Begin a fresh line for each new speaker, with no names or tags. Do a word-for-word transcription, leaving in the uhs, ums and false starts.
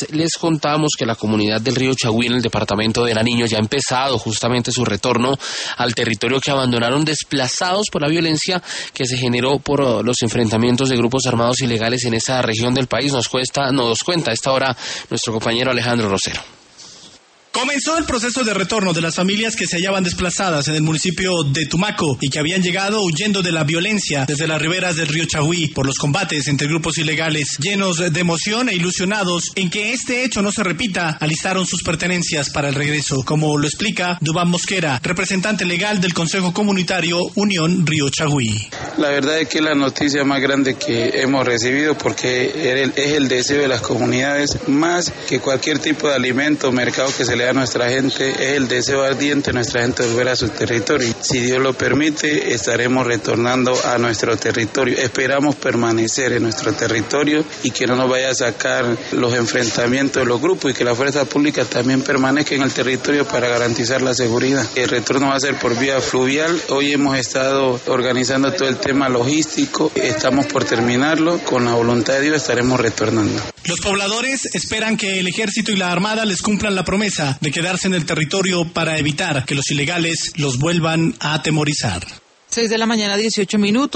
les contamos que la comunidad del río Chagüí en el departamento de Nariño ya ha empezado justamente su retorno al territorio que abandonaron desplazados por la violencia que se generó por los enfrentamientos de grupos armados ilegales en esa región del país. Nos cuesta, nos cuenta a esta hora nuestro compañero Alejandro Rosero.
Comenzó el proceso de retorno de las familias que se hallaban desplazadas en el municipio de Tumaco y que habían llegado huyendo de la violencia desde las riberas del río Chagüí por los combates entre grupos ilegales. Llenos de emoción e ilusionados en que este hecho no se repita, alistaron sus pertenencias para el regreso, como lo explica Dubán Mosquera, representante legal del Consejo Comunitario Unión Río Chagüí.
La verdad es que es la noticia más grande que hemos recibido porque es el deseo de las comunidades más que cualquier tipo de alimento o mercado que se le a nuestra gente, es el deseo ardiente de nuestra gente de volver a su territorio. Si Dios lo permite, estaremos retornando a nuestro territorio. Esperamos permanecer en nuestro territorio y que no nos vaya a sacar los enfrentamientos de los grupos y que la fuerza pública también permanezca en el territorio para garantizar la seguridad. El retorno va a ser por vía fluvial. Hoy hemos estado organizando todo el tema logístico. Estamos por terminarlo. Con la voluntad de Dios estaremos retornando.
Los pobladores esperan que el ejército y la armada les cumplan la promesa de quedarse en el territorio para evitar que los ilegales los vuelvan a atemorizar.
seis de la mañana, dieciocho minutos.